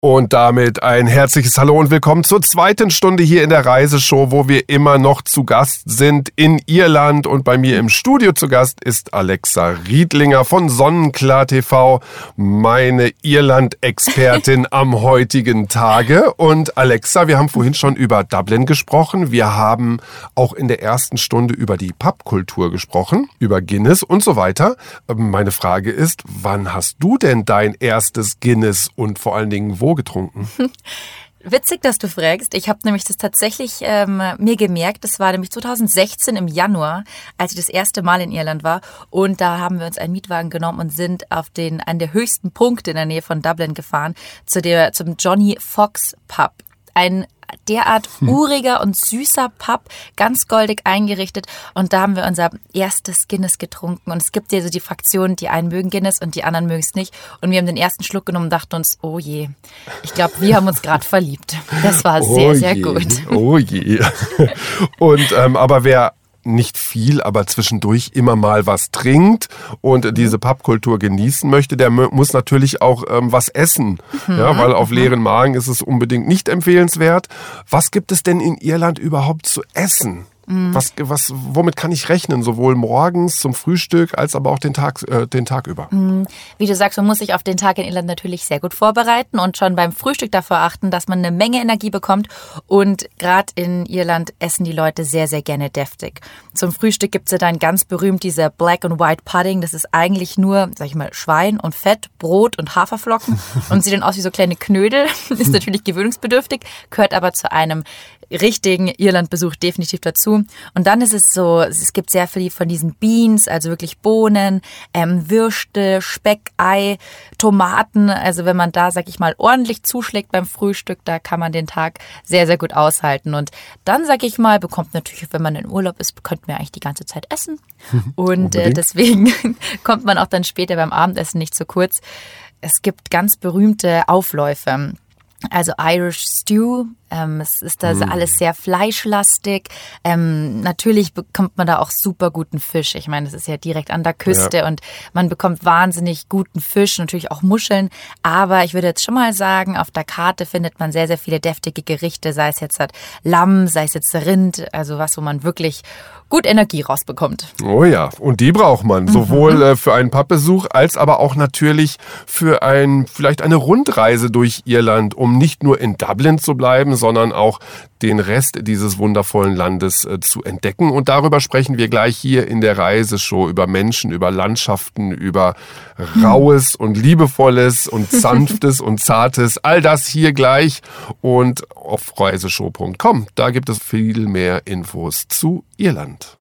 Und damit ein herzliches Hallo und willkommen zur zweiten Stunde hier in der Reiseshow, wo wir immer noch zu Gast sind in Irland. Und bei mir im Studio zu Gast ist Alexa Riedlinger von Sonnenklar TV, meine Irland-Expertin am heutigen Tage. Und Alexa, wir haben vorhin schon über Dublin gesprochen. Wir haben auch in der ersten Stunde über die Pubkultur gesprochen, über Guinness und so weiter. Meine Frage ist, wann hast du denn dein erstes Guinness und vor allen Dingen wo getrunken? Witzig, dass du fragst. Ich habe nämlich das tatsächlich mir gemerkt. Das war nämlich 2016 im Januar, als ich das erste Mal in Irland war. Und da haben wir uns einen Mietwagen genommen und sind auf einen der höchsten Punkte in der Nähe von Dublin gefahren, zum Johnny Fox Pub. Ein derart uriger und süßer Pub, ganz goldig eingerichtet. Und da haben wir unser erstes Guinness getrunken. Und es gibt ja so die Fraktionen, die einen mögen Guinness und die anderen mögen es nicht. Und wir haben den ersten Schluck genommen und dachten uns, oh je, ich glaube, wir haben uns gerade verliebt. Das war sehr, sehr gut. Oh je. Und aber wer nicht viel, aber zwischendurch immer mal was trinkt und diese Pubkultur genießen möchte, der muss natürlich auch was essen, ja, weil auf leeren Magen ist es unbedingt nicht empfehlenswert. Was gibt es denn in Irland überhaupt zu essen? Womit kann ich rechnen, sowohl morgens zum Frühstück als aber auch den Tag über? Wie du sagst, man muss sich auf den Tag in Irland natürlich sehr gut vorbereiten und schon beim Frühstück dafür achten, dass man eine Menge Energie bekommt. Und gerade in Irland essen die Leute sehr, sehr gerne deftig. Zum Frühstück gibt es ja dann ganz berühmt diese Black and White Pudding. Das ist eigentlich nur, sag ich mal, Schwein und Fett, Brot und Haferflocken und sieht dann aus wie so kleine Knödel. Ist natürlich gewöhnungsbedürftig, gehört aber zu einem richtigen Irlandbesuch definitiv dazu. Und dann ist es so, es gibt sehr viel von diesen Beans, also wirklich Bohnen, Würste, Speck, Ei, Tomaten. Also wenn man da, sag ich mal, ordentlich zuschlägt beim Frühstück, da kann man den Tag sehr, sehr gut aushalten. Und dann, sag ich mal, bekommt natürlich, wenn man in Urlaub ist, könnte man eigentlich die ganze Zeit essen. Und deswegen kommt man auch dann später beim Abendessen nicht zu kurz. Es gibt ganz berühmte Aufläufe. Also Irish Stew, es ist da alles sehr fleischlastig. Natürlich bekommt man da auch super guten Fisch. Ich meine, das ist ja direkt an der Küste und man bekommt wahnsinnig guten Fisch, natürlich auch Muscheln. Aber ich würde jetzt schon mal sagen, auf der Karte findet man sehr, sehr viele deftige Gerichte, sei es jetzt Lamm, sei es jetzt Rind, also was, wo man wirklich gut Energie rausbekommt. Oh ja, und die braucht man, sowohl für einen Pubbesuch als aber auch natürlich für vielleicht eine Rundreise durch Irland, um nicht nur in Dublin zu bleiben, sondern auch den Rest dieses wundervollen Landes zu entdecken. Und darüber sprechen wir gleich hier in der Reiseshow, über Menschen, über Landschaften, über Raues und Liebevolles und Sanftes und Zartes. All das hier gleich und auf reiseshow.com. Da gibt es viel mehr Infos zu Irland.